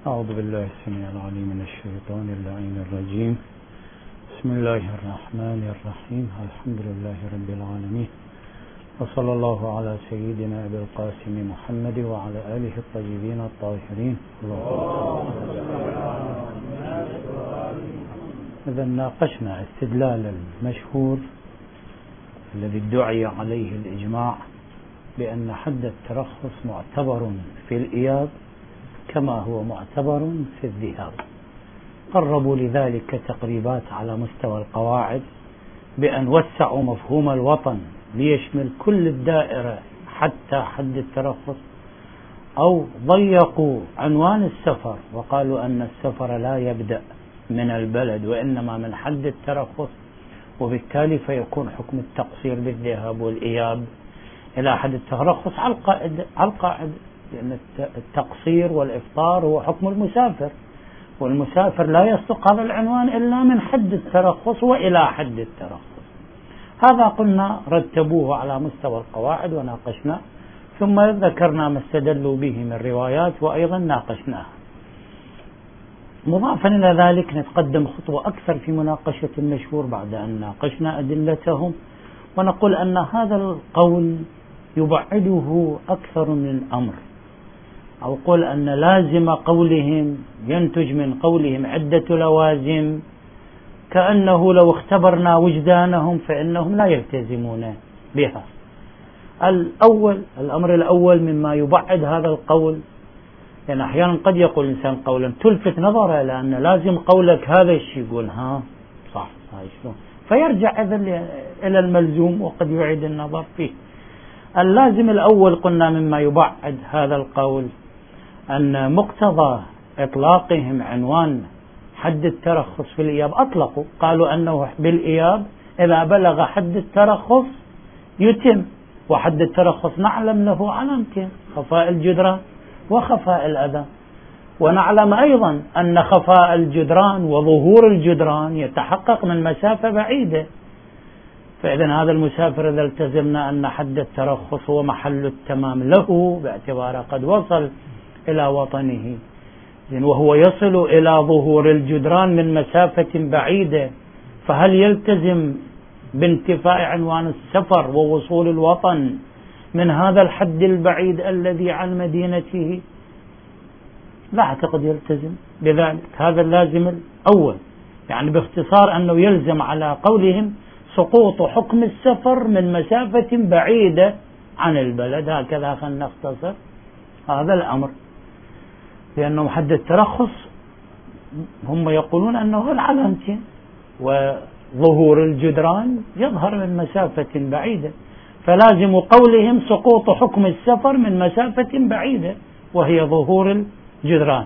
أعوذ بالله السميع العليم من الشيطان اللعين الرجيم. بسم الله الرحمن الرحيم. الحمد لله رب العالمين، وصلى الله على سيدنا أبي القاسم محمد وعلى آله الطيبين الطاهرين. إذا ناقشنا استدلال المشهور الذي ادعي عليه الإجماع بأن حد الترخص معتبر في الإياب كما هو معتبر في الذهاب. قربوا لذلك تقريبات على مستوى القواعد بأن وسعوا مفهوم الوطن ليشمل كل الدائرة حتى حد الترخص، أو ضيقوا عنوان السفر وقالوا أن السفر لا يبدأ من البلد وإنما من حد الترخص، وبالتالي فيكون حكم التقصير بالذهاب والإياب إلى حد الترخص على القاعدة، لأن التقصير والإفطار هو حكم المسافر، والمسافر لا يصدق هذا العنوان إلا من حد الترخص وإلى حد الترخص. هذا قلنا رتبوه على مستوى القواعد وناقشناه، ثم ذكرنا ما استدلوا به من روايات وأيضا ناقشناها. مضافا إلى ذلك نتقدم خطوة أكثر في مناقشة المشهور بعد أن ناقشنا أدلتهم، ونقول أن هذا القول يبعده أكثر من الأمر، أو قل أن لازم قولهم ينتج من قولهم عدة لوازم، كأنه لو اختبرنا وجدانهم فإنهم لا يلتزمون بها. الأمر الأول مما يبعد هذا القول، يعني أحيانا قد يقول الإنسان قولا تلفت نظره لأن لازم قولك هذا الشيء، يقول ها صح هاي شلون، فيرجع إلى الملزوم وقد يعيد النظر فيه. اللازم الأول قلنا مما يبعد هذا القول أن مقتضى إطلاقهم عنوان حد الترخص في الإياب، أطلقوا قالوا أنه بالإياب إذا بلغ حد الترخص يتم، وحد الترخص نعلم له علامتين: خفاء الجدران وخفاء الأذى، ونعلم أيضا أن خفاء الجدران وظهور الجدران يتحقق من مسافة بعيدة. فإذا هذا المسافر إذا التزمنا أن حد الترخص هو محل التمام له باعتباره قد وصل إلى وطنه، وهو يصل إلى ظهور الجدران من مسافة بعيدة، فهل يلتزم بانتفاء عنوان السفر ووصول الوطن من هذا الحد البعيد الذي عن مدينته؟ لا أعتقد يلتزم بذلك. هذا اللازم الأول، يعني باختصار أنه يلزم على قولهم سقوط حكم السفر من مسافة بعيدة عن البلد. هكذا خلينا نختصر هذا الأمر، لأنه حد الترخص هم يقولون أنه العلامتين، وظهور الجدران يظهر من مسافة بعيدة، فلازم قولهم سقوط حكم السفر من مسافة بعيدة وهي ظهور الجدران.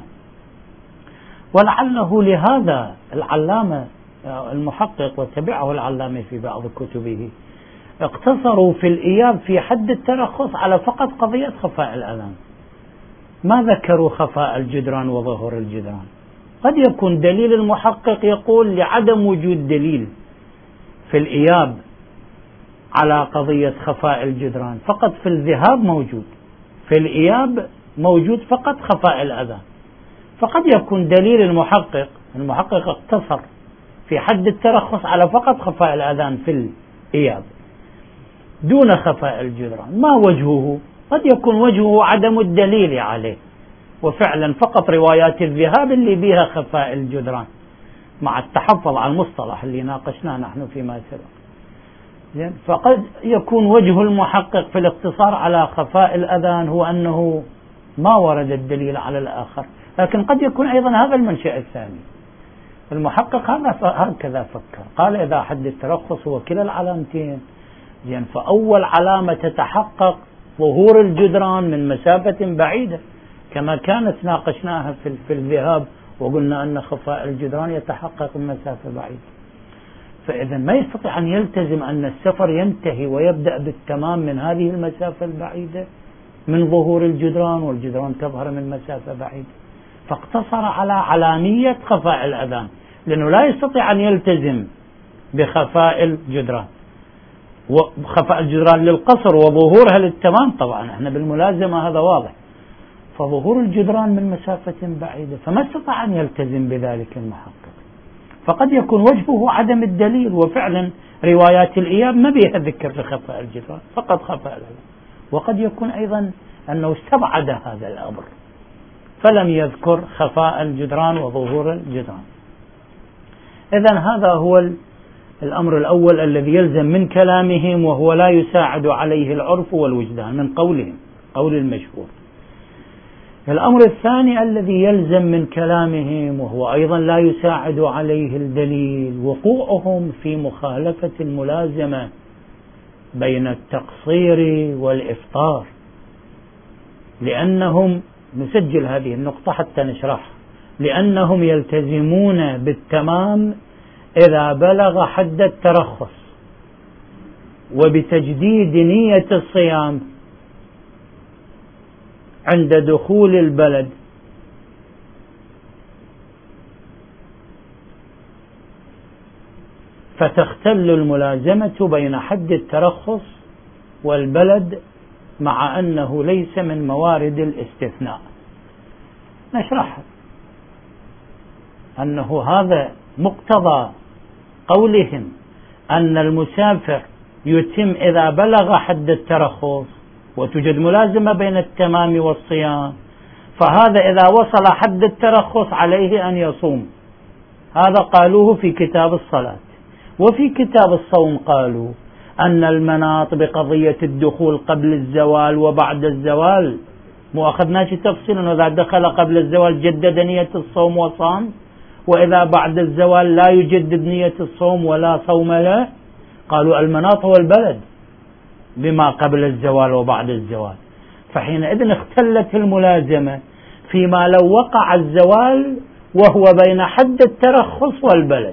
ولعله لهذا العلامة المحقق وتبعه العلامة في بعض كتبه اقتصروا في الإياب في حد الترخص على فقط قضية خفاء الأذان، ما ذكروا خفاء الجدران وظهور الجدران. قد يكون دليل المحقق يقول لعدم وجود دليل في الإياب على قضية خفاء الجدران، فقط في الذهاب موجود، في الإياب موجود فقط خفاء الأذان. فقد يكون دليل المحقق اقتصر في حد الترخص على فقط خفاء الأذان في الإياب دون خفاء الجدران. ما وجهه؟ قد يكون وجهه عدم الدليل عليه، وفعلا فقط روايات الذهاب اللي بها خفاء الجدران، مع التحفظ على المصطلح اللي ناقشناه نحن فيما سبق. فقد يكون وجه المحقق في الاقتصار على خفاء الأذان هو أنه ما ورد الدليل على الآخر، لكن قد يكون أيضا هذا المنشأ الثاني. المحقق هكذا فكر، قال إذا حد الترخص هو كلا العلامتين، فأول علامة تتحقق ظهور الجدران من مسافة بعيدة كما كانت ناقشناها في الذهاب، وقلنا أن خفاء الجدران يتحقق من مسافة بعيدة. فإذا ما يستطيع أن يلتزم أن السفر ينتهي ويبدأ بالتمام من هذه المسافة البعيدة من ظهور الجدران، والجدران تظهر من مسافة بعيدة، فاقتصر على علامية خفاء الأذان، لأنه لا يستطيع أن يلتزم بخفاء الجدران، وخفاء الجدران للقصر وظهورها للتمام طبعا احنا بالملازمة هذا واضح، فظهور الجدران من مسافة بعيدة، فما استطاع أن يلتزم بذلك المحقق. فقد يكون وجهه عدم الدليل، وفعلا روايات الإياب ما بها ذكر في خفاء الجدران، فقط خفاء العلم. وقد يكون أيضا أنه استبعد هذا الأمر فلم يذكر خفاء الجدران وظهور الجدران. إذن هذا هو الأمر الأول الذي يلزم من كلامهم، وهو لا يساعد عليه العرف والوجدان من قولهم، قول المشهور. الأمر الثاني الذي يلزم من كلامهم، وهو أيضا لا يساعد عليه الدليل، وقوعهم في مخالفة الملازمة بين التقصير والإفطار، لأنهم، نسجل هذه النقطة حتى نشرحها، لأنهم يلتزمون بالتمام إذا بلغ حد الترخص، وبتجديد نية الصيام عند دخول البلد، فتختل الملازمة بين حد الترخص والبلد، مع أنه ليس من موارد الاستثناء. نشرح أنه هذا مقتضى قولهم أن المسافر يتم إذا بلغ حد الترخص، وتوجد ملازمة بين التمام والصيام، فهذا إذا وصل حد الترخص عليه أن يصوم. هذا قالوه في كتاب الصلاة. وفي كتاب الصوم قالوا أن المناط بقضية الدخول قبل الزوال وبعد الزوال، مو أخذناش تفصيلا، إذا دخل قبل الزوال جدد نية الصوم وصام، وإذا بعد الزوال لا يجدد نية الصوم ولا صوم له. قالوا المناط هو البلد بما قبل الزوال وبعد الزوال، فحينئذ اختلت الملازمة فيما لو وقع الزوال وهو بين حد الترخص والبلد.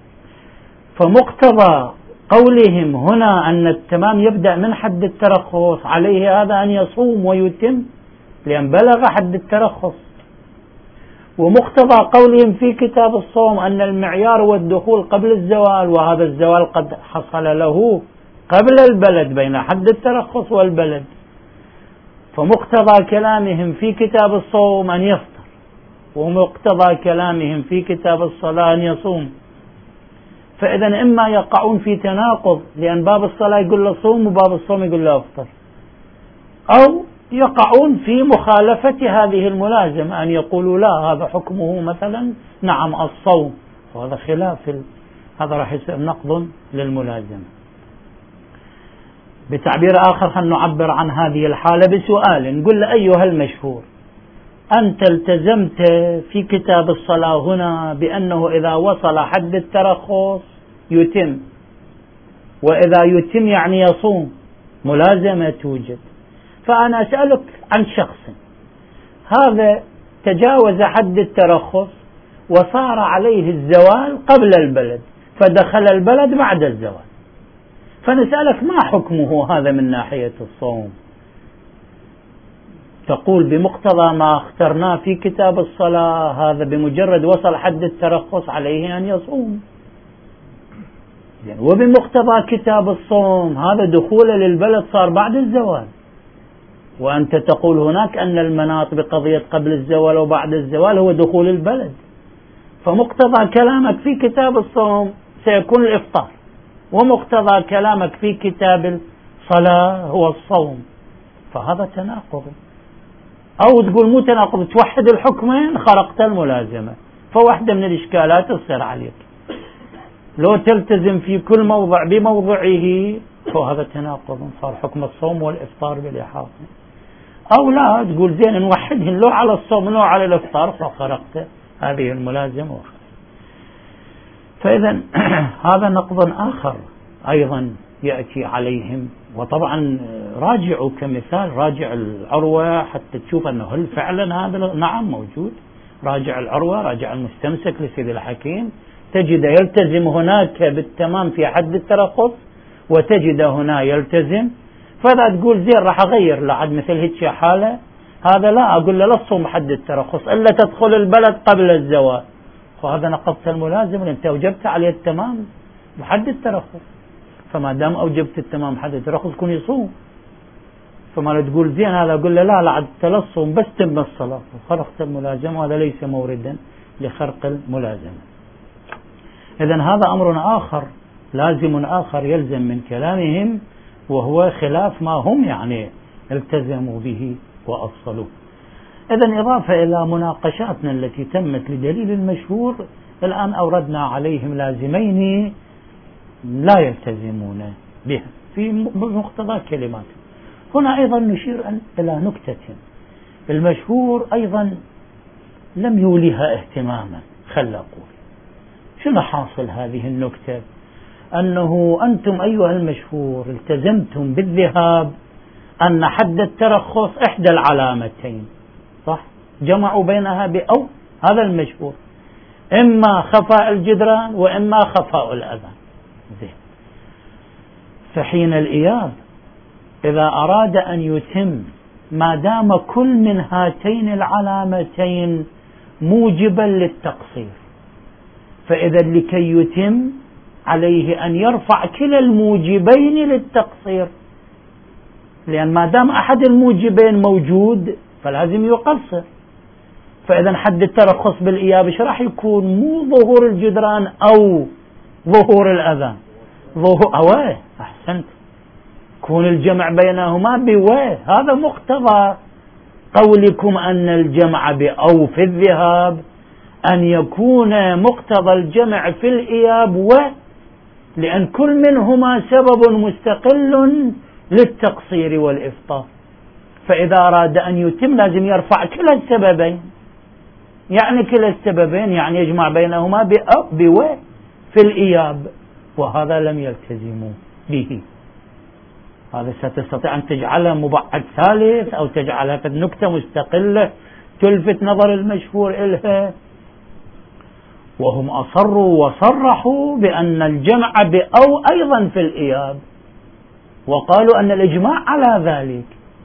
فمقتضى قولهم هنا أن التمام يبدأ من حد الترخص، عليه هذا أن يصوم ويتم لأن بلغ حد الترخص. ومقتضى قولهم في كتاب الصوم أن المعيار هو الدخول قبل الزوال، وهذا الزوال قد حصل له قبل البلد بين حد الترخص والبلد، فمقتضى كلامهم في كتاب الصوم أن يفطر، ومقتضى كلامهم في كتاب الصلاة أن يصوم. فإذا إما يقعون في تناقض، لأن باب الصلاة يقول له صوم وباب الصوم يقول له افطر، أو يقعون في مخالفة هذه الملازمة، أن يقولوا لا هذا حكمه مثلا نعم الصوم، وهذا خلاف هذا راح يصير نقض للملازمة. بتعبير آخر خلينا نعبر عن هذه الحالة بسؤال، نقول له أيها المشهور، أنت التزمت في كتاب الصلاة هنا بأنه إذا وصل حد الترخص يتم، وإذا يتم يعني يصوم، ملازمة توجد. فأنا أسألك عن شخص هذا تجاوز حد الترخص وصار عليه الزوال قبل البلد، فدخل البلد بعد الزوال، فنسألك ما حكمه هذا من ناحية الصوم؟ تقول بمقتضى ما اخترناه في كتاب الصلاة هذا بمجرد وصل حد الترخص عليه أن يصوم، وبمقتضى كتاب الصوم هذا دخول للبلد صار بعد الزوال، وأنت تقول هناك أن المناط بقضية قبل الزوال وبعد الزوال هو دخول البلد، فمقتضى كلامك في كتاب الصوم سيكون الإفطار، ومقتضى كلامك في كتاب الصلاة هو الصوم، فهذا تناقض. أو تقول مو تناقض، توحد الحكمين خرقت الملازمة، فواحدة من الإشكالات تصير عليك، لو تلتزم في كل موضع بموضعه فهذا تناقض، صار حكم الصوم والإفطار بالإحاطة. أو لا تقول زين نوحدهن، لو على الصوم لو على الإفطار، فخرقت هذه الملازمة. فإذا هذا نقض آخر أيضا يأتي عليهم. وطبعا راجعوا كمثال، راجع العروة حتى تشوف أنه هل فعلا هذا نعم موجود. راجع العروة، راجع المستمسك لسيد الحكيم، تجد يلتزم هناك بالتمام في حد الترخص، وتجد هنا يلتزم. فلا تقول زين راح أغير لعد مثل هيك حالة، هذا لا أقول له لا تصوم حد الترخص إلا تدخل البلد قبل الزوال، وهذا نقضت الملازم، لأن أنت أوجبت عليه التمام بحد الترخص، فما دام أوجبت التمام حد الترخص كن يصوم. فما تقول زين هذا، أقول له لا عاد تلصم بس تم الصلاة وخرقت الملازمة، وهذا ليس موردا لخرق الملازمة. إذن هذا أمر آخر لازم آخر يلزم من كلامهم، وهو خلاف ما هم يعني التزموا به وأصلوه. إذن إضافة إلى مناقشاتنا التي تمت لدليل المشهور، الآن أوردنا عليهم لازمين لا يلتزمون بها في مقتضى كلمات. هنا أيضا نشير إلى نكتة، المشهور أيضا لم يوليها اهتماما. خل أقول شنو حاصل هذه النكتة، أنه أنتم أيها المشهور التزمتم بالذهاب أن حد الترخص إحدى العلامتين، صح؟ جمعوا بينها بأو، هذا المشهور، إما خفاء الجدران وإما خفاء الأذان. زين، فحين الإياب إذا أراد أن يتم ما دام كل من هاتين العلامتين موجبا للتقصير، فإذا لكي يتم عليه أن يرفع كلا الموجبين للتقصير، لأن ما دام أحد الموجبين موجود فلازم يقصر. فإذا حد الترخص بالإياب ايش راح يكون؟ مو ظهور الجدران أو ظهور الأذان، ظهور أحسنت، كون الجمع بينهما بواه. هذا مقتضى قولكم أن الجمع بأو في الذهاب أن يكون مقتضى الجمع في الإياب لأن كل منهما سبب مستقل للتقصير والإفطار. فإذا أراد أن يتم لازم يرفع كلا السببين، يعني كلا السببين يعني يجمع بينهما بأو في الإياب، وهذا لم يلتزموا به. هذا ستستطيع أن تجعلها مبعد ثالث أو تجعلها في نكتة مستقلة تلفت نظر المشهور إلها، وهم أصروا وصرحوا بأن الجمع بأو أيضا في الإياب، وقالوا أن الإجماع على ذلك.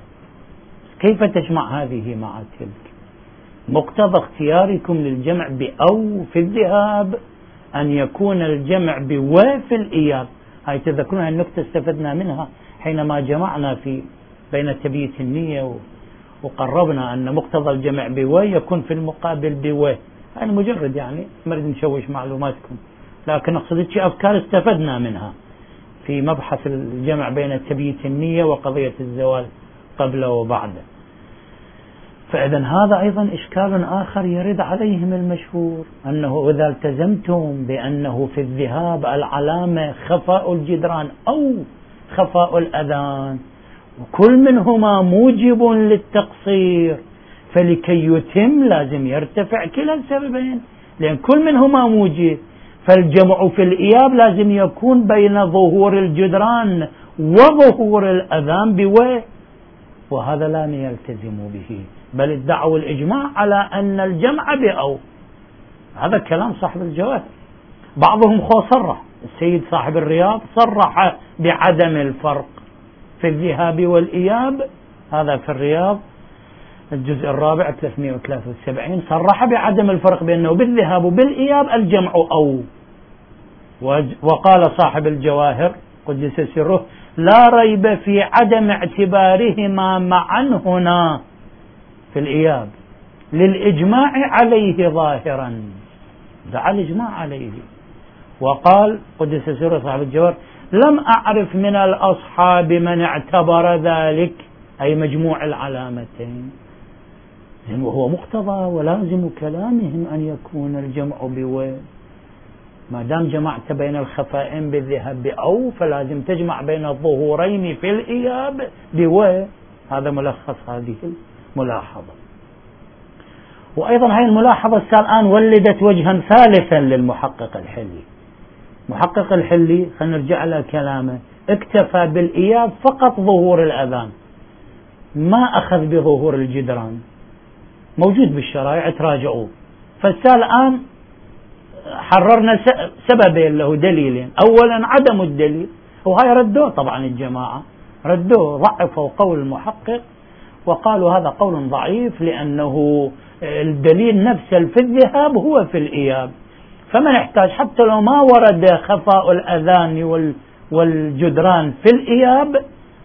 كيف تجمع هذه مع تلك؟ مقتضى اختياركم للجمع بأو في الذهاب أن يكون الجمع بو في الإياب. هاي تذكرون النكتة استفدنا منها حينما جمعنا في بين تبييت النية وقربنا أن مقتضى الجمع بو يكون في المقابل بو. يعني مجرد يعني مريد نشوش معلوماتكم، لكن أقصد شيء أفكار استفدنا منها في مبحث الجمع بين تبييت النية وقضية الزوال قبل وبعد. فإذا هذا أيضا إشكال آخر يرد عليهم المشهور، أنه إذا التزمتم بأنه في الذهاب العلامة خفاء الجدران أو خفاء الأذان وكل منهما موجب للتقصير، فلكي يتم لازم يرتفع كلا السببين، لأن كل منهما موجب. فالجمع في الإياب لازم يكون بين ظهور الجدران وظهور الأذان بوجه، وهذا لا يلتزم به، بل ادعوا الإجماع على أن الجمع بأو. هذا كلام صاحب الجواهر. بعضهم صرح، السيد صاحب الرياض صرح بعدم الفرق في الذهاب والإياب، هذا في الرياض الجزء الرابع 373 صرح بعدم الفرق بأنه بالذهاب وبالإياب الجمع أو. وقال صاحب الجواهر قدس سره لا ريب في عدم اعتبارهما معا هنا في الإياب للإجماع عليه ظاهرا، دعا الإجماع عليه. وقال قدس سره صاحب الجواهر لم أعرف من الأصحاب من اعتبر ذلك، أي مجموع العلامتين، وهو مقتضى ولازم كلامهم أن يكون الجمع بو. ما دام جمعت بين الخفائين بالذهاب بأو فلازم تجمع بين الظهورين في الإياب بو. هذا ملخص هذه الملاحظة. وأيضا هذه الملاحظة الآن ولدت وجها ثالثا للمحقق الحلي. محقق الحلي خلينا نرجع له كلامه، اكتفى بالإياب فقط ظهور الأذان، ما أخذ بظهور الجدران، موجود بالشرائع تراجعوه. فالآن حررنا سببين له دليلين، أولا عدم الدليل، وهاي ردوه طبعا الجماعة ردوه، ضعفوا قول المحقق وقالوا هذا قول ضعيف لأنه الدليل نفسه في الذهاب هو في الإياب، فما نحتاج حتى لو ما ورد خفاء الأذان والجدران في الإياب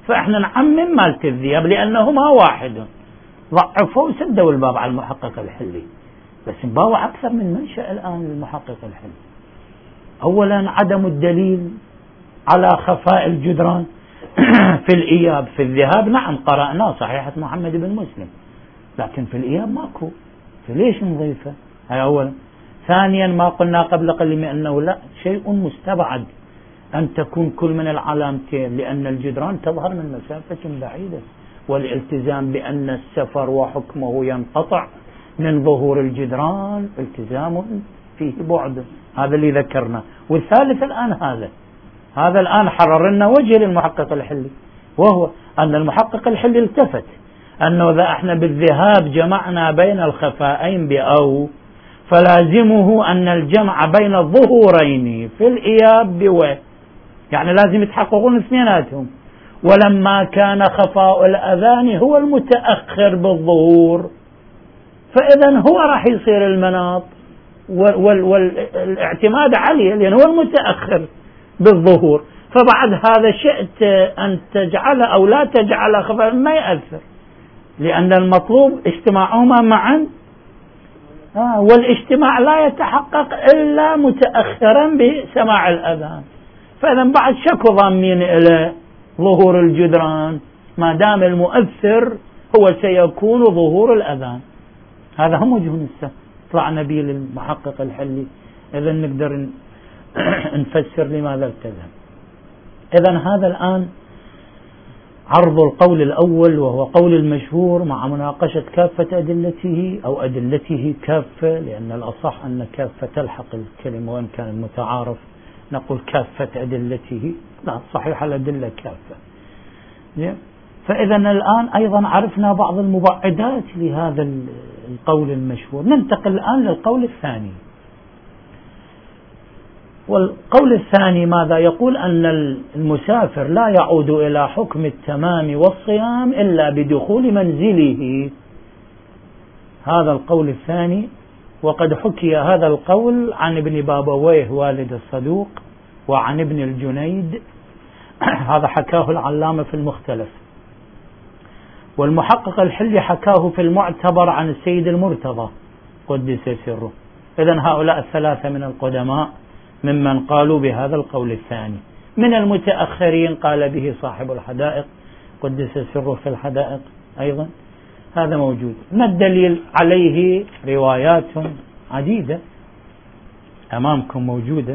فإحنا نعمم مالت الذئاب لأنهما واحد. ضعفوا وسدوا الباب على المحقق الحلي، بس مباوع أكثر من منشأ الآن للمحقق الحلي. أولا عدم الدليل على خفاء الجدران في الإياب. في الذهاب نعم قرأناه صحيحة محمد بن مسلم، لكن في الإياب ماكو، فليش نضيفه؟ هاي أولا. ثانيا ما قلنا قبل قليل أنه لا شيء مستبعد أن تكون كل من العلامتين، لأن الجدران تظهر من مسافة بعيدة، والالتزام بأن السفر وحكمه ينقطع من ظهور الجدران التزام فيه بعد، هذا اللي ذكرنا. والثالث الآن هذا الآن حرر لنا وجه للمحقق الحلي، وهو أن المحقق الحلي التفت أنه إذا احنا بالذهاب جمعنا بين الخفائين بأو، فلازمه أن الجمع بين الظهورين في الإياب بوجه، يعني لازم يتحققون اثنيناتهم. ولما كان خفاء الأذان هو المتأخر بالظهور، فإذا هو راح يصير المناط والاعتماد عليه لأنه هو المتأخر بالظهور. فبعد هذا شئت أن تجعل أو لا تجعل خفاء ما يأثر، لأن المطلوب اجتماعهما معا، والاجتماع لا يتحقق إلا متأخرا بسماع الأذان. فإذا بعد شكو ضامين إلى ظهور الجدران ما دام المؤثر هو سيكون ظهور الأذان. هذا هم وجه السهم طلعنا به للمحقق الحلي. إذا نقدر نفسر لماذا التزم. إذا هذا الآن عرض القول الأول، وهو قول المشهور مع مناقشة كافة أدلته أو أدلته كافة، لأن الأصح أن كافة تلحق الكلمة، وإن كان المتعارف نقول كافة أدلته، لا صحيح الأدلة كافة. فإذا الآن أيضا عرفنا بعض المبعدات لهذا القول المشهور. ننتقل الآن للقول الثاني. والقول الثاني ماذا يقول؟ أن المسافر لا يعود إلى حكم التمام والصيام إلا بدخول منزله. هذا القول الثاني، وقد حكي هذا القول عن ابن بابويه والد الصدوق وعن ابن الجنيد، هذا حكاه العلامة في المختلف، والمحقق الحلي حكاه في المعتبر عن السيد المرتضى قدس سره. إذن هؤلاء الثلاثة من القدماء ممن قالوا بهذا القول الثاني. من المتأخرين قال به صاحب الحدائق قدس سره في الحدائق أيضا، هذا موجود. ما الدليل عليه؟ روايات عديدة أمامكم موجودة.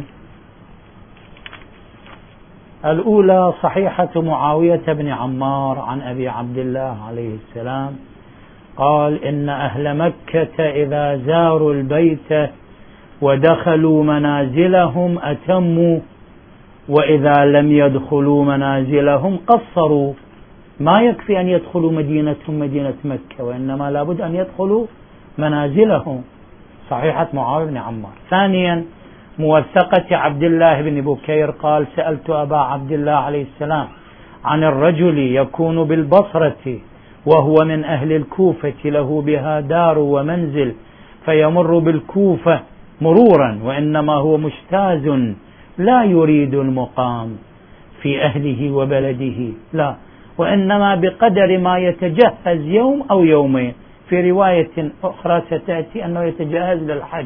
الأولى صحيحة معاوية بن عمار عن أبي عبد الله عليه السلام قال: إن أهل مكة إذا زاروا البيت ودخلوا منازلهم أتموا، وإذا لم يدخلوا منازلهم قصروا. ما يكفي أن يدخلوا مدينتهم مدينة مكة، وإنما لابد أن يدخلوا منازلهم. صحيحة معاوية بن عمار. ثانيا موثقة عبد الله بن بكير قال: سألت أبا عبد الله عليه السلام عن الرجل يكون بالبصرة وهو من أهل الكوفة له بها دار ومنزل، فيمر بالكوفة مرورا وإنما هو مجتاز لا يريد المقام في أهله وبلده، لا، وإنما بقدر ما يتجهز يوم أو يومين. في رواية أخرى ستأتي أنه يتجهز للحج.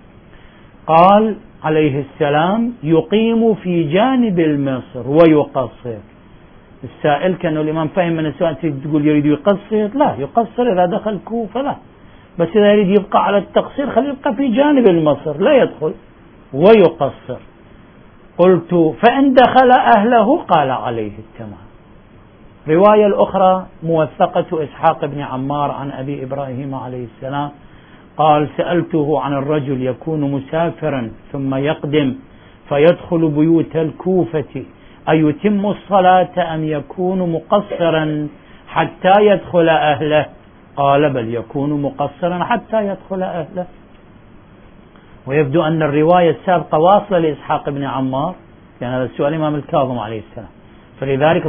قال عليه السلام: يقيم في جانب المصر ويقصر. السائل كأنه الإمام فهم من السؤال تقول يريد يقصر، لا، يقصر إذا دخل كوفة لا، بس إذا يريد يبقى على التقصير خليه يبقى في جانب المصر لا يدخل ويقصر. قلت: فإن دخل أهله قال عليه التمام. رواية الأخرى موثقة إسحاق بن عمار عن أبي إبراهيم عليه السلام قال: سألته عن الرجل يكون مسافرا ثم يقدم فيدخل بيوت الكوفة أيتم الصلاة أم يكون مقصرا حتى يدخل أهله؟ قال: بل يكون مقصرا حتى يدخل أهله. ويبدو أن الرواية السابقة واصلة لإسحاق بن عمار، لأن هذا السؤال الإمام الكاظم عليه السلام، فلذلك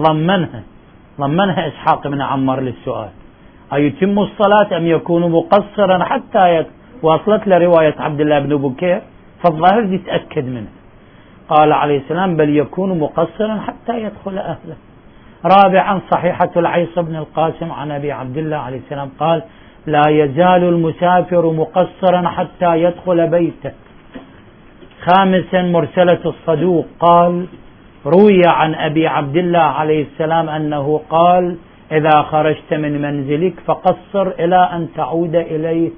ضمنها إسحاق بن عمار للسؤال: أيتم الصلاة أم يكون مقصرا حتى واصلت لرواية عبد الله بن بكير، فالظاهر يتأكد منه. قال عليه السلام: بل يكون مقصرا حتى يدخل أهله. رابعا صحيحة العيص بن القاسم عن أبي عبد الله عليه السلام قال: لا يزال المسافر مقصرا حتى يدخل بيته. خامسا مرسلة الصدوق قال: روي عن أبي عبد الله عليه السلام أنه قال: إذا خرجت من منزلك فقصر إلى أن تعود إليه.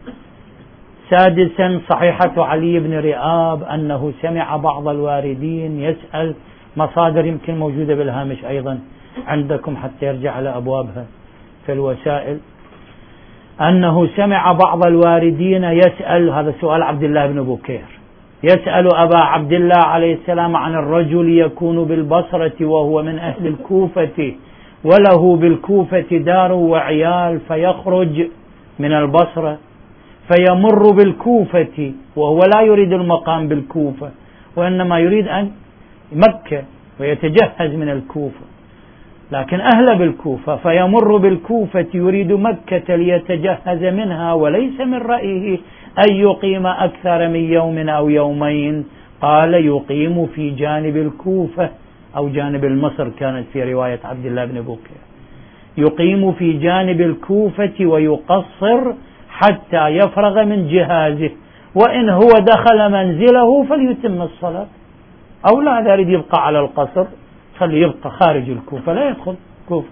سادسا صحيحة علي بن رئاب أنه سمع بعض الواردين يسأل، مصادر يمكن موجودة بالهامش أيضا عندكم حتى يرجع على أبوابها في الوسائل، أنه سمع بعض الواردين يسأل، هذا سؤال عبد الله بن بكير، يسأل أبا عبد الله عليه السلام عن الرجل يكون بالبصرة وهو من أهل الكوفة وله بالكوفة دار وعيال، فيخرج من البصرة فيمر بالكوفة وهو لا يريد المقام بالكوفة وإنما يريد أن مكة ويتجهز من الكوفة، لكن أهل بالكوفة، فيمر بالكوفة يريد مكة ليتجهز منها، وليس من رأيه أن يقيم أكثر من يوم أو يومين. قال: يقيم في جانب الكوفة أو جانب المصر، كانت في رواية عبد الله بن بكير، يقيم في جانب الكوفة ويقصر حتى يفرغ من جهازه، وإن هو دخل منزله فليتم الصلاة، أو لا يريد يبقى على القصر فليبقى خارج الكوفة لا يدخل الكوفة.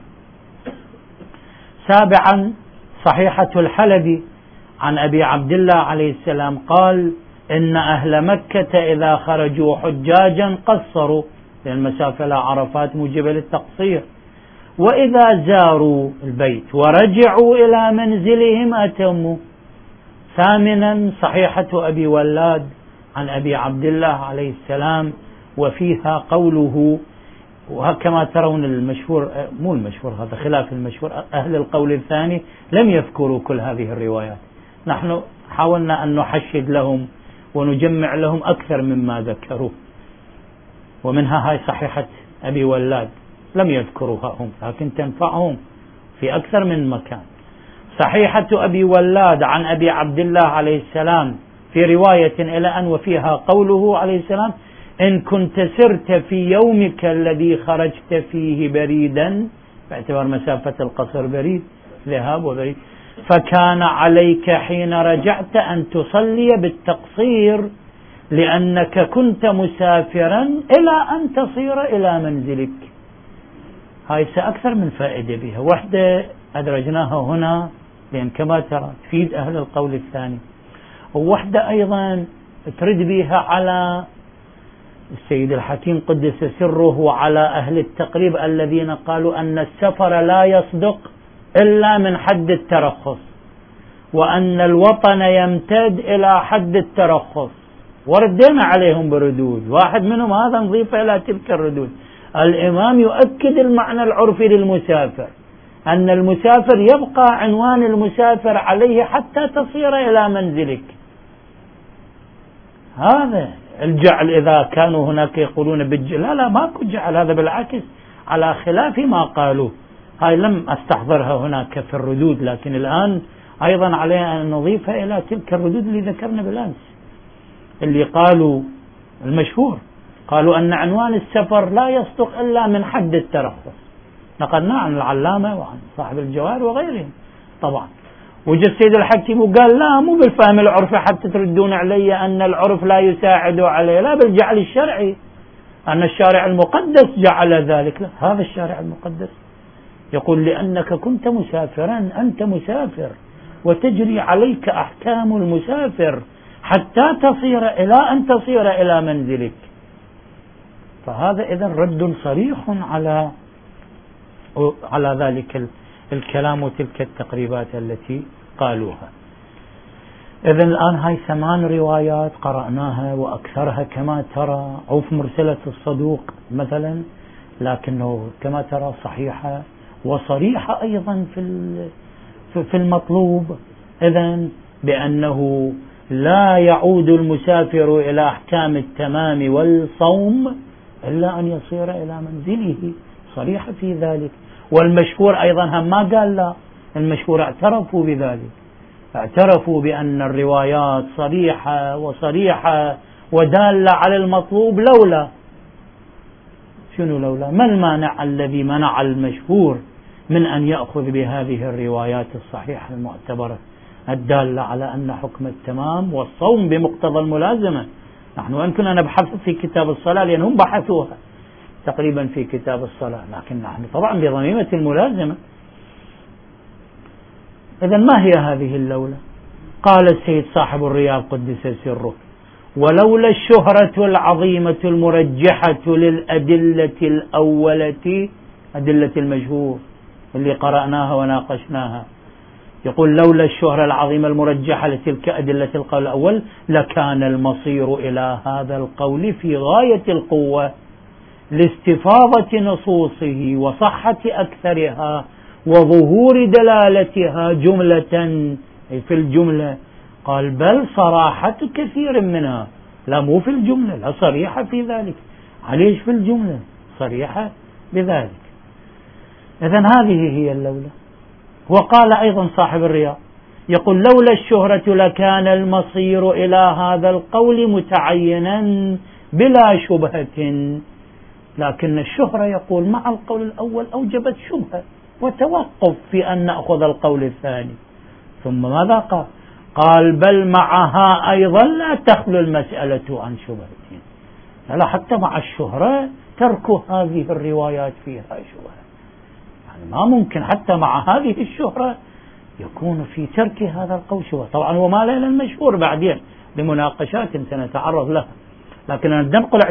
سابعا صحيحة الحلبي عن أبي عبد الله عليه السلام قال: إن أهل مكة إذا خرجوا حجاجا قصروا، لأن المسافة إلى عرفات موجبة للتقصير، وإذا زاروا البيت ورجعوا إلى منزلهم أتموا. ثامنا صحيحة أبي ولاد عن أبي عبد الله عليه السلام، وفيها قوله، وكما ترون المشهور، مو المشهور هذا خلاف المشهور، أهل القول الثاني لم يذكروا كل هذه الروايات، نحن حاولنا أن نحشد لهم ونجمع لهم أكثر مما ذكروا، ومنها هاي صحيحة أبي ولاد لم يذكروها هم، لكن تنفعهم في أكثر من مكان. صحيحة أبي ولاد عن أبي عبد الله عليه السلام في رواية إلى أن وفيها قوله عليه السلام: إن كنت سرت في يومك الذي خرجت فيه بريدا، باعتبار مسافة القصر بريد ذهاب وبريد، فكان عليك حين رجعت أن تصلي بالتقصير لأنك كنت مسافرا إلى أن تصير إلى منزلك. هاي أكثر من فائدة بها، واحدة أدرجناها هنا لأن كما ترى تفيد أهل القول الثاني، وواحدة أيضا ترد بها على السيد الحكيم قدس سره وعلى أهل التقريب الذين قالوا أن السفر لا يصدق إلا من حد الترخص، وأن الوطن يمتد إلى حد الترخص، وردينا عليهم بردود، واحد منهم هذا نضيف إلى تلك الردود. الإمام يؤكد المعنى العرفي للمسافر، أن المسافر يبقى عنوان المسافر عليه حتى تصير إلى منزلك. هذا الجعل إذا كانوا هناك يقولون بالجعل، لا ماكو جعل، هذا بالعكس على خلاف ما قالوا. هاي لم أستحضرها هناك في الردود، لكن الآن أيضا علينا أن نضيفها إلى تلك الردود اللي ذكرنا بالأمس، اللي قالوا المشهور، قالوا أن عنوان السفر لا يصدق إلا من حد الترخص، نقلنا عن العلامة وعن صاحب الجواهر وغيرهم طبعا. وجا السيد الحكيم وقال: لا مو بالفهم العرفي حتى تردون علي أن العرف لا يساعد عليه، لا بالجعل الشرعي، أن الشارع المقدس جعل ذلك، لا، هذا الشارع المقدس يقول: لأنك كنت مسافرا، أنت مسافر وتجري عليك أحكام المسافر حتى تصير إلى أن تصير إلى منزلك. فهذا إذن رد صريح على ذلك الكلام وتلك التقريبات التي قالوها. إذن الآن هاي 8 روايات قرأناها، وأكثرها كما ترى عوف مرسلة الصدوق مثلا، لكنه كما ترى صحيحة وصريحة أيضا في المطلوب، إذن بأنه لا يعود المسافر إلى أحكام التمام والصوم إلا أن يصير إلى منزله، صريحة في ذلك. والمشهور أيضا هم ما قال لا، المشهور اعترفوا بذلك، اعترفوا بأن الروايات صريحة وصريحة ودالة على المطلوب، لولا شنو لولا؟ ما المانع الذي منع المشهور من أن يأخذ بهذه الروايات الصحيحة المعتبرة الدالة على أن حكم التمام والصوم بمقتضى الملازمة؟ نحن وإن كنا نبحث في كتاب الصلاة لأن هم بحثوها تقريبا في كتاب الصلاة، لكن نحن طبعا بضميمة الملازمة. إذا ما هي هذه اللولة؟ قال السيد صاحب الرياض قدس سره: ولولا الشهرة العظيمة المرجحة للأدلة الأولة، أدلة المشهور اللي قرأناها وناقشناها، يقول لولا الشهرة العظيمة المرجحة لتلك أدلة القول الأول لكان المصير إلى هذا القول في غاية القوة لاستفاضة نصوصه وصحة أكثرها وظهور دلالتها جملة، أي في الجملة. قال بل صراحة كثير منها، لا مو في الجملة، لا صريحة في ذلك. عليش في الجملة صريحة بذلك. إذن هذه هي اللولة. وقال أيضا صاحب الرياض يقول لولا الشهرة لكان المصير إلى هذا القول متعينا بلا شبهة، لكن الشهرة يقول مع القول الأول أوجبت شبهة وتوقف في أن نأخذ القول الثاني. ثم ماذا قال؟ قال بل معها أيضا لا تخلو المسألة عن شبهة، لا حتى مع الشهرة ترك هذه الروايات فيها شبهة، يعني ما ممكن حتى مع هذه الشهرة يكون في ترك هذا القول شبهة. طبعا هو ما لنا المشهور بعدين لمناقشات سنتعرض لها، لكن ننقل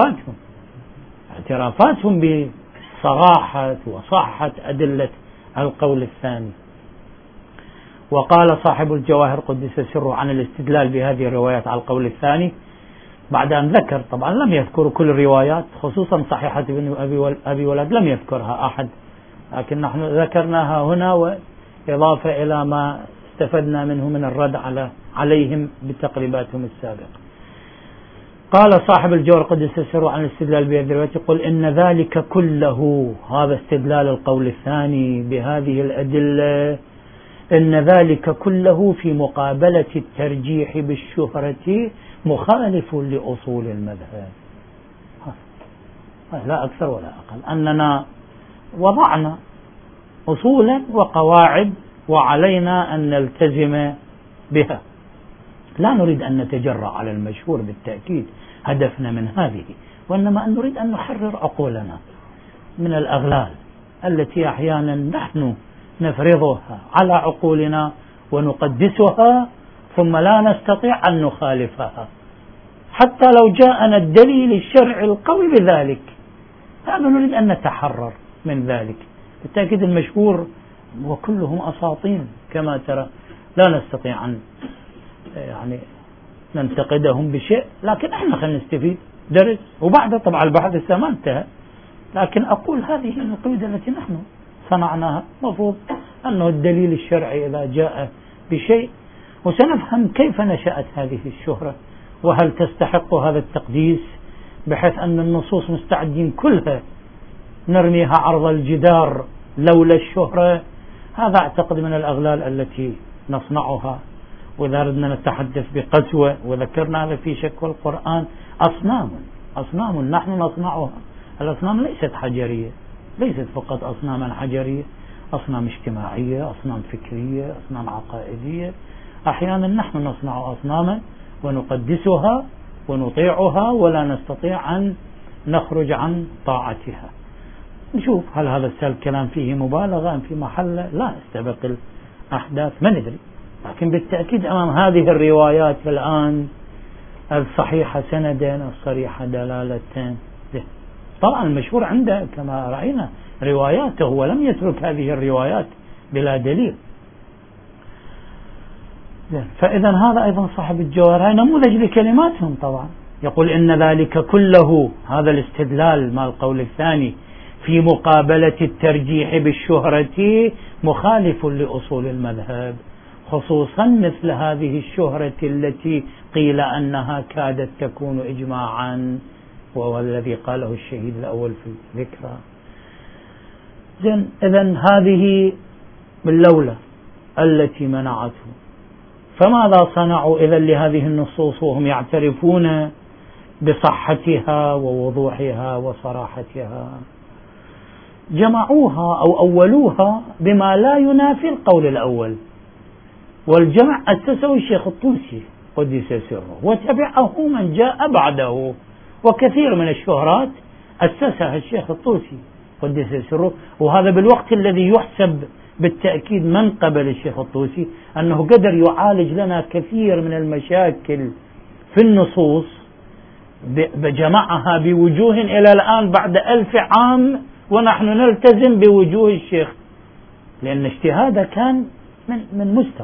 اعترافاتهم بصراحة وصحة أدلة القول الثاني. وقال صاحب الجواهر قدس سره عن الاستدلال بهذه الروايات على القول الثاني بعد أن ذكر، طبعا لم يذكر كل الروايات خصوصا صحيحة ابن أبي ولد لم يذكرها أحد، لكن نحن ذكرناها هنا وإضافة إلى ما استفدنا منه من الرد عليهم بتقريباتهم السابقة. قال صاحب الجواهر قدس سره عن الاستدلال بهذه الروايات يقول إن ذلك كله، هذا استدلال القول الثاني بهذه الأدلة، إن ذلك كله في مقابلة الترجيح بالشهرة مخالف لأصول المذهب، لا أكثر ولا أقل. أننا وضعنا أصولا وقواعد وعلينا أن نلتزم بها، لا نريد أن نتجرأ على المشهور بالتأكيد، هدفنا من هذه، وإنما أن نريد أن نحرر عقولنا من الأغلال التي أحيانا نحن نفرضها على عقولنا ونقدسها ثم لا نستطيع أن نخالفها حتى لو جاءنا الدليل الشرعي القوي بذلك. هذا نريد أن نتحرر من ذلك. بالتأكيد المشهور وكلهم أساطين كما ترى، لا نستطيع أن يعني ننتقدهم بشيء، لكن احنا خلينا نستفيد درس، وبعد طبعا البحث ما انتهى، لكن أقول هذه القيود التي نحن صنعناها مفروض أنه الدليل الشرعي إذا جاء بشيء، وسنفهم كيف نشأت هذه الشهرة وهل تستحق هذا التقديس، بحيث أن النصوص مستعدين كلها نرميها عرض الجدار لولا الشهرة. هذا أعتقد من الأغلال التي نصنعها. وإذا أردنا نتحدث بقسوة، وذكرنا هذا في شك القرآن، أصنام نحن نصنعها. الأصنام ليست حجرية، ليست فقط أصناما حجرية، أصنام اجتماعية، أصنام فكرية، أصنام عقائدية. أحيانا نحن نصنع أصناما ونقدسها ونطيعها ولا نستطيع أن نخرج عن طاعتها. نشوف هل هذا الكلام فيه مبالغة أم في محله، لا نستبق الأحداث ما ندري، لكن بالتأكيد أمام هذه الروايات الآن الصحيحة سندا الصريحة دلالة. طبعا المشهور عنده كما رأينا رواياته ولم يترك هذه الروايات بلا دليل. فإذا هذا أيضا صاحب الجواهر هاي نموذج لكلماتهم. طبعا يقول إن ذلك كله، هذا الاستدلال مع القول الثاني في مقابلة الترجيح بالشهرة مخالف لأصول المذهب، خصوصا مثل هذه الشهرة التي قيل أنها كادت تكون إجماعا، وهو الذي قاله الشهيد الأول في الذكرى. إذن هذه باللولة التي منعته. فماذا صنعوا إذن لهذه النصوص وهم يعترفون بصحتها ووضوحها وصراحتها، جمعوها أو أولوها بما لا ينافي القول الأول، والجمع أسسه الشيخ الطوسي قدس سره، وتبعه من جاء بعده، وكثير من الشهرات أسسها الشيخ الطوسي قدس سره. وهذا بالوقت الذي يحسب بالتأكيد من قبل الشيخ الطوسي أنه قدر يعالج لنا كثير من المشاكل في النصوص، بجمعها بوجوه إلى الآن بعد 1000 عام ونحن نلتزم بوجوه الشيخ، لأن اجتهاده كان من مستوى.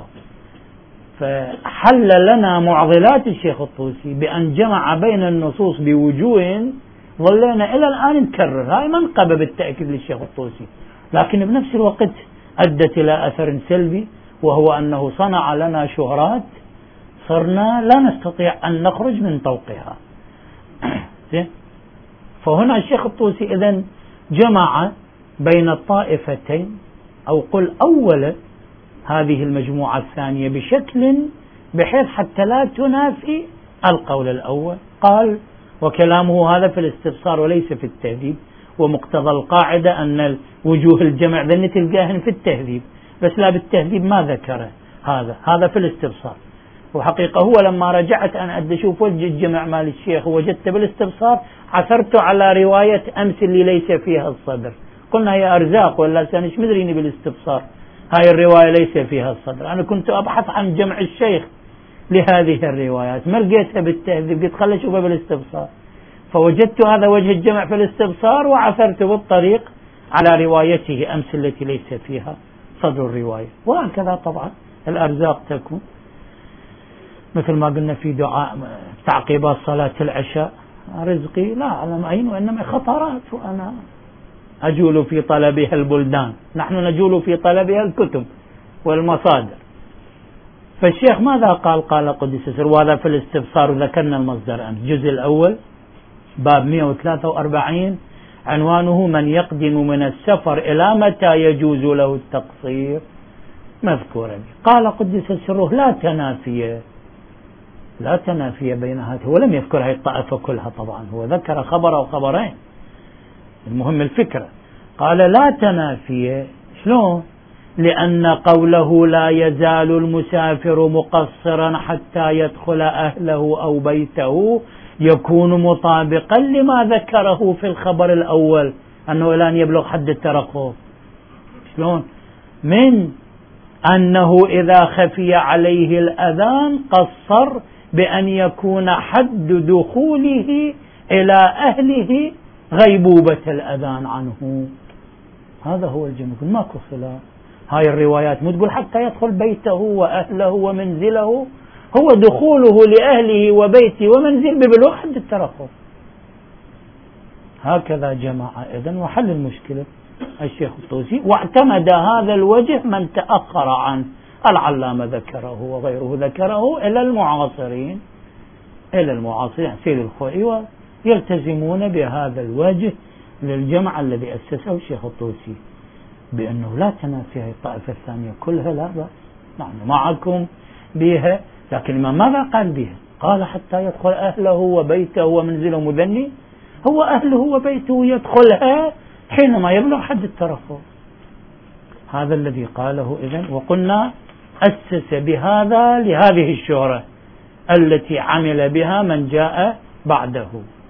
فحل لنا معضلات الشيخ الطوسي بأن جمع بين النصوص بوجوه ظلينا إلى الآن نكرر. هاي منقبة بالتأكيد للشيخ الطوسي، لكن بنفس الوقت أدت إلى أثر سلبي، وهو أنه صنع لنا شهرات صرنا لا نستطيع أن نخرج من طوقها. فهنا الشيخ الطوسي إذن جمع بين الطائفتين، أو قل أول هذه المجموعة الثانية بشكل بحيث حتى لا تنافي القول الأول. قال وكلامه هذا في الاستبصار وليس في التهذيب، ومقتضى القاعدة أن وجوه الجمع ذن تلقاهن في التهذيب، بس لا بالتهذيب ما ذكره. هذا في الاستبصار. وحقيقة هو لما رجعت أن أدي أشوف وجه الجمع مال الشيخ ووجدت بالاستبصار عثرت على رواية أمس اللي ليس فيها الصدر، قلنا هي أرزاق ولا سانش مدريني بالاستبصار هاي الرواية ليس فيها الصدر. أنا كنت أبحث عن جمع الشيخ لهذه الروايات ما لقيتها بالتهذيب، قلت خلي أشوفها بالاستبصار، فوجدت هذا وجه الجمع في الاستبصار وعثرت بالطريق على روايته أمس التي ليس فيها صدر الرواية. وهكذا طبعا الأرزاق تكون، مثل ما قلنا في دعاء تعقيبات صلاة العشاء: رزقي لا أعلم أين وإنما خطرات وأنا أجول في طلبها البلدان. نحن نجول في طلبها الكتب والمصادر. فالشيخ ماذا قال؟ قال قدس سر، وهذا في الاستبصار، ذكرنا المصدر أمس، الجزء الأول باب 143 عنوانه: من يقدم من السفر إلى متى يجوز له التقصير، مذكورا. قال قدس سره: لا تنافي بين هذه. ولم يذكر هذه الطائفة كلها طبعا، هو ذكر خبر أو خبرين، المهم الفكرة. قال لا تنافي. شلون؟ لأن قوله لا يزال المسافر مقصرا حتى يدخل أهله أو بيته يكون مطابقا لما ذكره في الخبر الأول أنه إلى أن يبلغ حد الترقب. شلون؟ من أنه إذا خفي عليه الأذان قصر بأن يكون حد دخوله إلى أهله غيبوبة الأذان عنه. هذا هو الجمع، ماكو خلاف. هاي الروايات مو تقول حتى يدخل بيته وأهله ومنزله، هو دخوله لأهله وبيته ومنزل ببلوغ حد الترقب. هكذا جمع إذن وحل المشكلة الشيخ الطوسي، واعتمد هذا الوجه من تأخر عنه. العلامة ذكره وغيره ذكره إلى المعاصرين سيد الخوئي، ويلتزمون بهذا الوجه للجمع الذي أسسه الشيخ الطوسي، بأنه لا تنافي هذه الطائفة الثانية كلها، لا بأس، نحن معكم بها. لكن ماذا قال بها؟ قال حتى يدخل أهله وبيته ومنزله مذني. هو أهله وبيته يدخلها حينما يبلغ حد الترقب. هذا الذي قاله إذن. وقلنا أسس بهذا لهذه الشهرة التي عمل بها من جاء بعده.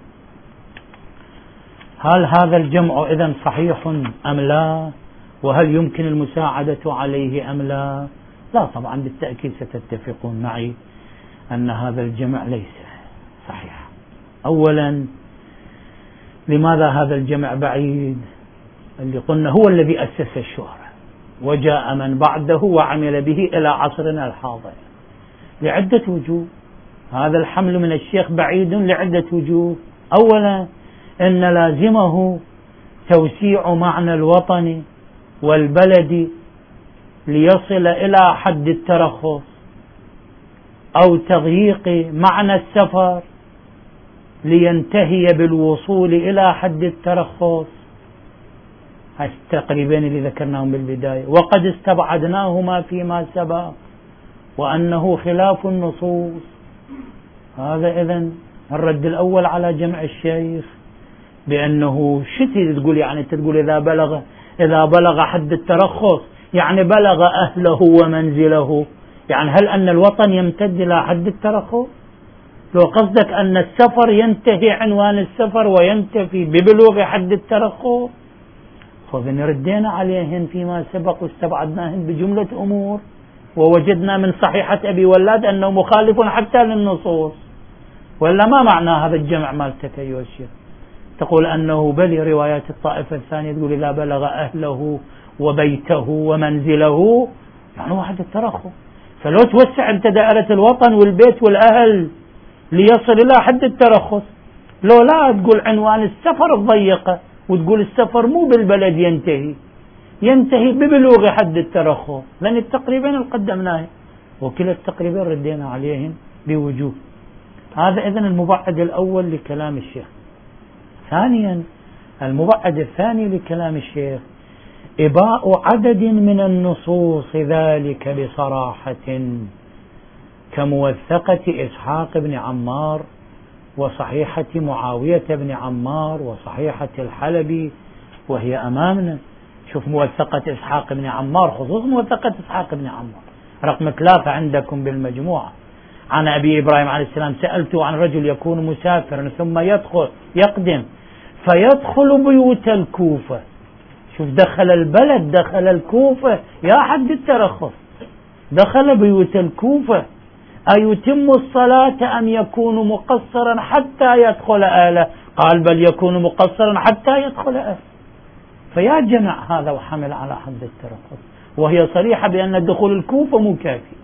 هل هذا الجمع إذن صحيح أم لا؟ وهل يمكن المساعدة عليه أم لا؟ لا طبعا بالتأكيد ستتفقون معي أن هذا الجمع ليس صحيح. أولا، لماذا هذا الجمع بعيد؟ اللي قلنا هو الذي أسس الشهرة، وجاء من بعده وعمل به إلى عصرنا الحاضر لعدة وجوه. هذا الحمل من الشيخ بعيد لعدة وجوه. أولا، إن لازمه توسيع معنى الوطن والبلد ليصل إلى حد الترخص، أو تضييق معنى السفر لينتهي بالوصول إلى حد الترخص. التقريبين اللي ذكرناهم بالبداية، وقد استبعدناهما فيما سبق وأنه خلاف النصوص. هذا إذن الرد الأول على جمع الشيخ بأنه شتي تقول، يعني تقول إذا بلغ حد الترخص يعني بلغ أهله ومنزله، يعني هل أن الوطن يمتد إلى حد الترخص؟ لو قصدك أن السفر ينتهي عنوان السفر وينتهي ببلوغ حد الترخص، فإذن ردينا عليهن فيما سبق واستبعدناهن بجملة أمور، ووجدنا من صحيحة أبي ولاد أنه مخالف حتى للنصوص. ولا ما معنى هذا الجمع مالتك أيها الشيخ؟ تقول أنه بل روايات الطائفة الثانية تقول إذا بلغ أهله وبيته ومنزله يعني واحد الترخص، فلو توسع أنت دائرة الوطن والبيت والأهل ليصل إلى حد الترخص، لو لا تقول عنوان السفر الضيقة وتقول السفر مو بالبلد ينتهي ببلوغ حد الترخص، لأن التقريبين اللي قدمناه وكلا التقريبين ردينا عليهم بوجوه. هذا إذن المبعد الأول لكلام الشيخ. ثانيا المبعد الثاني لكلام الشيخ إباء عدد من النصوص ذلك بصراحة كموثقة إسحاق بن عمار وصحيحة معاوية بن عمار وصحيحة الحلبي وهي أمامنا. شوف موثقة إسحاق بن عمار، خصوص موثقة إسحاق بن عمار رقم 3 عندكم بالمجموعة. عن أبي إبراهيم عليه السلام سألته عن رجل يكون مسافرا ثم يقدم فيدخل بيوت الكوفة. شوف دخل البلد، دخل الكوفة يا حد الترخص، دخل بيوت الكوفة. أيتم الصلاة أم يكون مقصرا حتى يدخل أهله؟ قال بل يكون مقصرا حتى يدخل أهله. فيا جمع هذا وحمل على حد الترخص، وهي صريحة بأن دخول الكوفة مو كافي.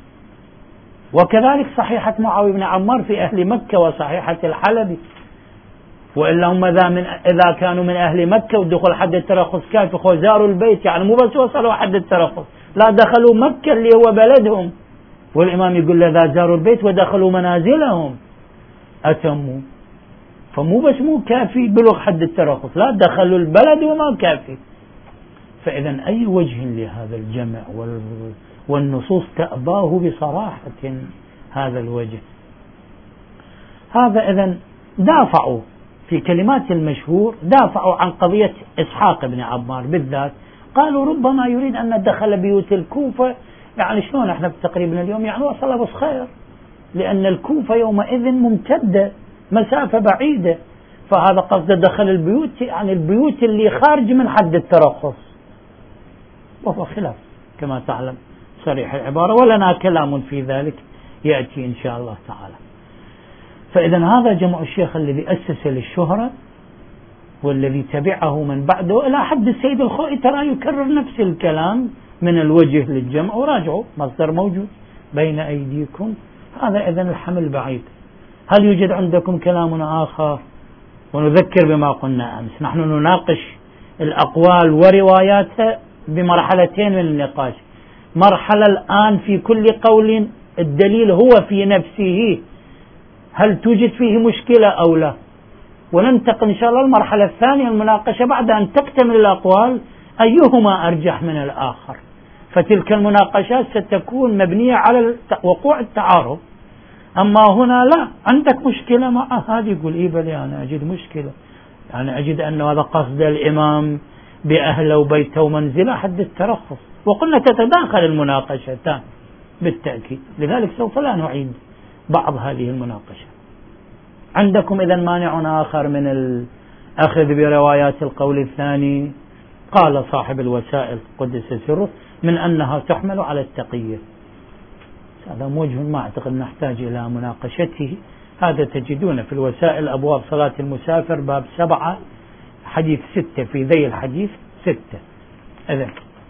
وكذلك صحيحة معاوية بن عمار في أهل مكة وصحيحة الحلبي، وإلا هم إذا كانوا من أهل مكة ودخل حد الترخص كافي، زاروا البيت يعني مو بس وصلوا حد الترخص، لا دخلوا مكة اللي هو بلدهم، والإمام يقول إذا زاروا البيت ودخلوا منازلهم أتموا. فمو بس مو كافي بلغ حد الترخص، لا دخلوا البلد وما كافي. فإذا أي وجه لهذا الجمع والنصوص تأباه بصراحة هذا الوجه. هذا إذن دافعوا في كلمات المشهور، دافعوا عن قضية إسحاق بن عمار بالذات، قالوا ربما يريد أن دخل بيوت الكوفة، يعني شلون احنا تقريبا اليوم يعني وصل بس خير، لأن الكوفة يومئذ ممتدة مسافة بعيدة، فهذا قصد دخل البيوت يعني البيوت اللي خارج من حد الترخص، وهو خلاف كما تعلم صريح العبارة، ولنا كلام في ذلك يأتي إن شاء الله تعالى. فإذا هذا جمع الشيخ الذي أسس للشهرة والذي تبعه من بعده إلى حد السيد الخوئي، ترى يكرر نفس الكلام من الوجه للجمع، وراجعوا مصدر موجود بين أيديكم. هذا إذن الحمل بعيد. هل يوجد عندكم كلام آخر؟ ونذكر بما قلنا أمس، نحن نناقش الأقوال ورواياتها بمرحلتين من النقاش. مرحلة الآن في كل قول الدليل هو في نفسه هل توجد فيه مشكلة أو لا، وننتقل إن شاء الله المرحلة الثانية المناقشة بعد أن تكتمل الأقوال أيهما أرجح من الآخر. فتلك المناقشات ستكون مبنية على وقوع التعارض. أما هنا لا، عندك مشكلة مع هذه يقول إيه بلي أنا أجد مشكلة، يعني أجد أن هذا قصد الإمام بأهله وبيته ومنزله حد الترخص، وقلنا تتداخل المناقشتان بالتأكيد، لذلك سوف لا نعيد بعض هذه المناقشة. عندكم إذن مانع آخر من الأخذ بروايات القول الثاني؟ قال صاحب الوسائل قدس سره من أنها تحمل على التقية. هذا وجه ما أعتقد نحتاج إلى مناقشته، هذا تجدون في الوسائل أبواب صلاة المسافر باب 7 حديث 6 في ذي الحديث 6. إذن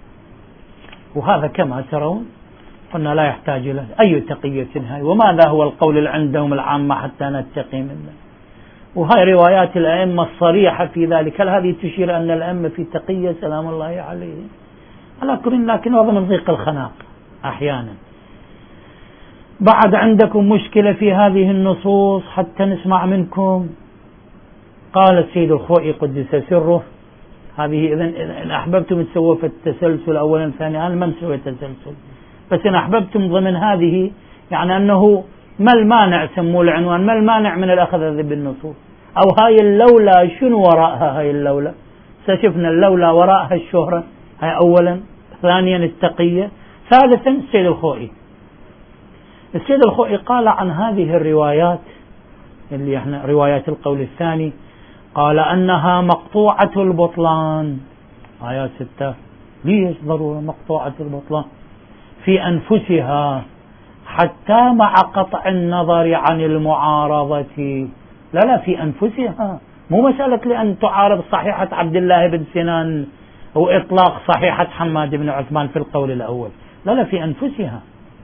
وهذا كما ترون قلنا لا يحتاج إلى أي تقية هاي، وماذا هو القول اللي عندهم العامة حتى نتقي منه، وهاي روايات الأئمة الصريحة في ذلك. هل هذه تشير أن الأئمة في تقية سلام الله عليهم؟ على كل، لكن هذا من ضيق الخناق أحيانا. بعد عندكم مشكلة في هذه النصوص حتى نسمع منكم. قال السيد الخوئي قدس سره هذه إذن أحببتم تسووا في التسلسل أولا ثانيا، أنا ما مسوي تسلسل، بس إن أحببتم ضمن هذه يعني أنه ما المانع سموه العنوان، ما المانع من الأخذ بالنصوص؟ أو هاي اللولة شنو وراءها؟ هاي اللولة شفنا اللولة وراءها الشهرة، هاي أولا. ثانيا التقية. ثالثا السيد الخوئي. السيد الخوئي قال عن هذه الروايات اللي احنا روايات القول الثاني، قال أنها مقطوعة البطلان. آيات 6 ليش ضرورة مقطوعة البطلان؟ في أنفسها حتى مع قطع النظر عن المعارضة. لا في أنفسها، مو مسألة لأن تعارض صحيحة عبد الله بن سنان وإطلاق صحيحة حماد بن عثمان في القول الأول، لا في أنفسها.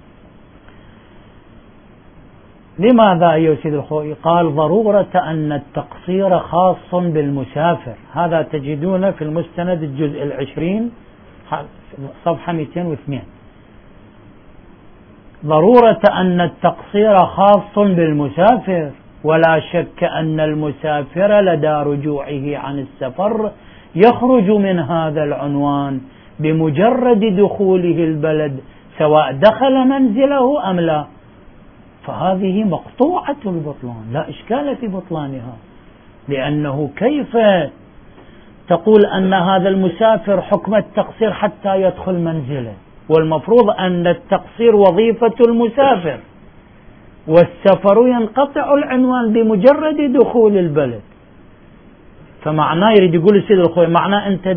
لماذا أيها السيد الخوئي؟ قال ضرورة أن التقصير خاص بالمسافر. هذا تجدون في المستند الجزء 20 صفحة 202. ضرورة أن التقصير خاص بالمسافر، ولا شك أن المسافر لدى رجوعه عن السفر يخرج من هذا العنوان بمجرد دخوله البلد سواء دخل منزله أم لا، فهذه مقطوعة البطلان لا إشكال في بطلانها. لأنه كيف تقول أن هذا المسافر حكم التقصير حتى يدخل منزله، والمفروض أن التقصير وظيفة المسافر، والسفر ينقطع العنوان بمجرد دخول البلد. فمعناه يريد يقول السيد الخوي معناه أنت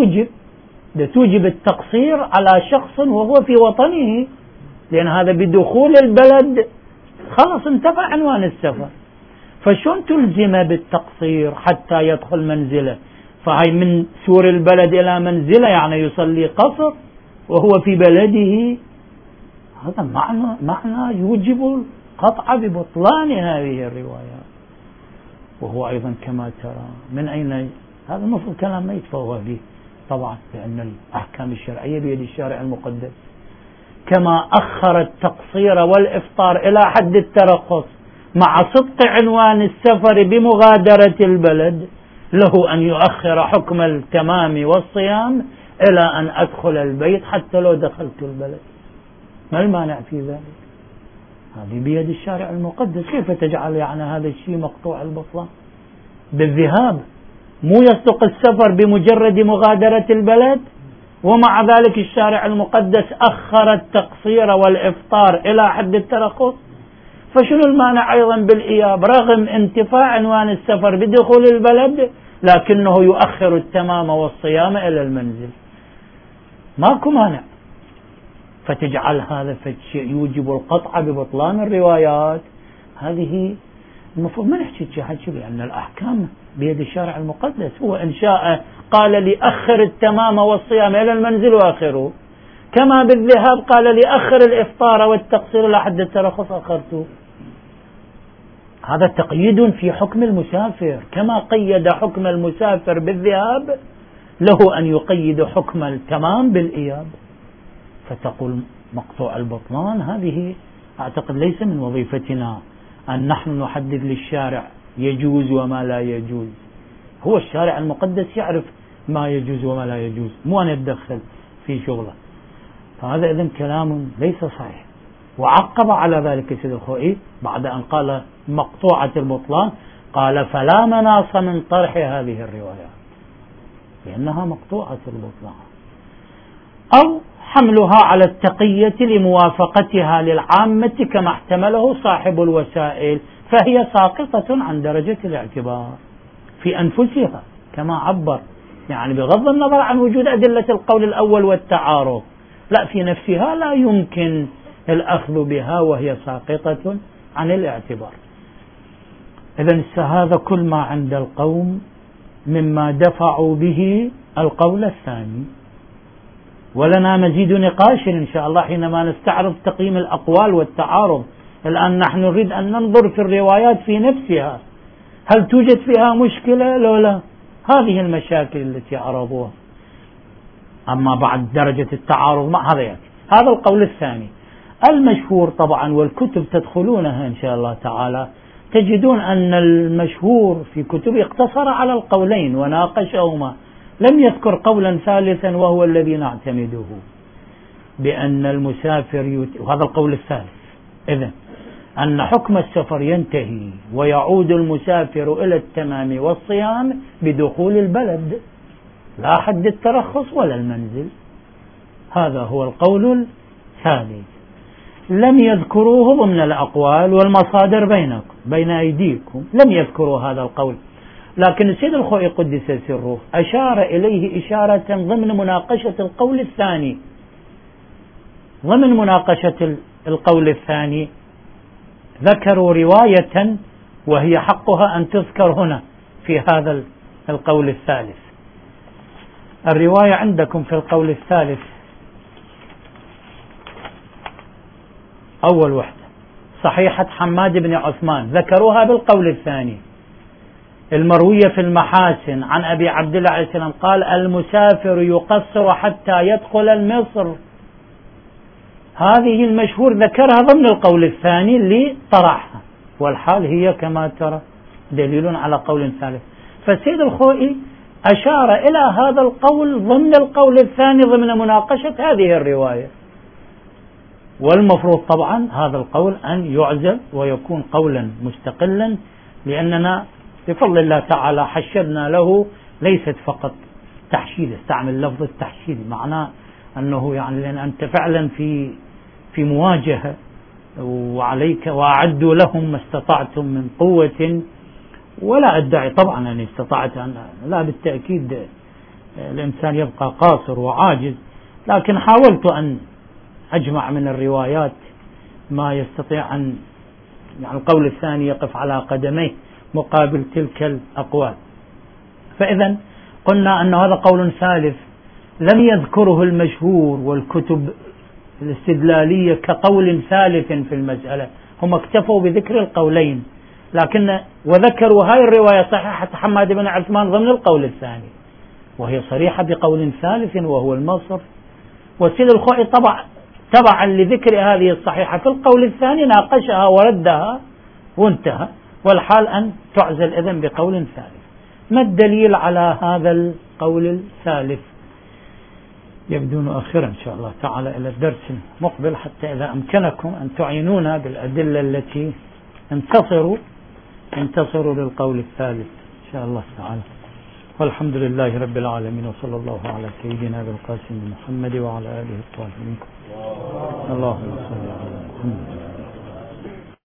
توجب التقصير على شخص وهو في وطنه، لأن هذا بدخول البلد خلاص انتفى عنوان السفر. فشون تلزم بالتقصير حتى يدخل منزله؟ فهي من سور البلد إلى منزله يعني يصلي قصر وهو في بلده. هذا معنى يوجب القطع ببطلان هذه الروايات. وهو أيضا كما ترى من أين هذا المفروض كلام ما يتفوه به طبعا، لأن الأحكام الشرعية بيد الشارع المقدس. كما أخر التقصير والإفطار إلى حد الترخص مع صدق عنوان السفر بمغادرة البلد، له أن يؤخر حكم التمام والصيام إلى أن أدخل البيت حتى لو دخلت البلد. ما المانع في ذلك؟ هذه بيد الشارع المقدس. كيف تجعل يعني هذا الشيء مقطوع البطلان بالذهاب؟ مو يصدق السفر بمجرد مغادرة البلد، ومع ذلك الشارع المقدس أخر التقصير والإفطار إلى حد الترخص. فشنو المانع أيضا بالإياب رغم انتفاء عنوان السفر بدخول البلد، لكنه يؤخر التمام والصيام إلى المنزل؟ ماكو مانع. فتجعل هذا فالشيء يوجب القطع ببطلان الروايات. هذه المفروض ما نحكي لأن الأحكام بيد الشارع المقدس. هو إن شاء قال لي أخر التمام والصيام إلى المنزل وآخره، كما بالذهاب قال لي أخر الإفطار والتقصير إلى حد الترخص أخرته. هذا تقييد في حكم المسافر، كما قيد حكم المسافر بالذهاب له أن يقيد حكم التمام بالإياب. فتقول مقطوع البطلان. هذه أعتقد ليس من وظيفتنا أن نحن نحدد للشارع يجوز وما لا يجوز. هو الشارع المقدس يعرف ما يجوز وما لا يجوز، مو أن يتدخل في شغله. فهذا إذن كلام ليس صحيح. وعقب على ذلك السيد الخوئي بعد أن قال مقطوعة البطلان قال فلا مناص من طرح هذه الروايات لأنها مقطوعة البطلان، أو حملها على التقية لموافقتها للعامة كما احتمله صاحب الوسائل، فهي ساقطة عن درجة الاعتبار في أنفسها كما عبر، يعني بغض النظر عن وجود أدلة القول الأول والتعارض، لا في نفسها لا يمكن الأخذ بها وهي ساقطة عن الاعتبار. إذن هذا كل ما عند القوم مما دفعوا به القول الثاني. ولنا مزيد نقاش إن شاء الله حينما نستعرض تقييم الأقوال والتعارض. الآن نحن نريد أن ننظر في الروايات في نفسها، هل توجد فيها مشكلة لو لا؟ هذه المشاكل التي عرضوها. أما بعد درجة التعارض مع هذا يعني هذا القول الثاني المشهور طبعا، والكتب تدخلونها إن شاء الله تعالى تجدون أن المشهور في كتب اقتصر على القولين وناقشهما، لم يذكر قولا ثالثا وهو الذي نعتمده، بأن المسافر وهذا القول الثالث. إذن أن حكم السفر ينتهي ويعود المسافر إلى التمام والصيام بدخول البلد، لا حد الترخص ولا المنزل. هذا هو القول الثاني. لم يذكروه ضمن الأقوال والمصادر بين أيديكم، لم يذكروا هذا القول، لكن السيد الخوئي قدس سره أشار إليه إشارة ضمن مناقشة القول الثاني. ضمن مناقشة القول الثاني ذكروا رواية وهي حقها أن تذكر هنا في هذا القول الثالث. الرواية عندكم في القول الثالث أول وحدة صحيحة حماد بن عثمان، ذكروها بالقول الثاني، المروية في المحاسن عن أبي عبد الله عليه السلام قال: المسافر يقصر حتى يدخل المصر. هذه المشهور ذكرها ضمن القول الثاني اللي طرحها، والحال هي كما ترى دليل على قول ثالث. فالسيد الخوئي أشار إلى هذا القول ضمن القول الثاني ضمن مناقشة هذه الرواية، والمفروض طبعا هذا القول أن يعزل ويكون قولا مستقلا، لأننا بفضل الله تعالى حشدنا له ليست فقط تحشيد، استعمل لفظ التحشيد معناه أنه يعني لأن أنت فعلا في مواجهة وعليك وأعدوا لهم ما استطعتم من قوة، ولا أدعي طبعا أني استطعت أن، لا بالتأكيد الإنسان يبقى قاصر وعاجز، لكن حاولت أن أجمع من الروايات ما يستطيع أن يعني القول الثاني يقف على قدميه مقابل تلك الأقوال. فإذا قلنا أن هذا قول ثالث لم يذكره المشهور والكتب الاستدلالية كقول ثالث في المسألة، هم اكتفوا بذكر القولين، لكن وذكروا هاي الرواية صحيحة حماد بن عثمان ضمن القول الثاني، وهي صريحة بقول ثالث وهو المصر. والسيد الخوئي تبعا لذكر هذه الصحيحة في القول الثاني ناقشها وردها وانتهى، والحال أن تعزل إذن بقول ثالث. ما الدليل على هذا القول الثالث؟ يبدو نؤخر إن شاء الله تعالى إلى الدرس المقبل، حتى إذا أمكنكم أن تعينونا بالأدلة التي انتصروا للقول الثالث إن شاء الله تعالى. والحمد لله رب العالمين، وصلى الله على سيدنا بالقاسم محمد وعلى آله الطاهرين. اللهم صل على محمد.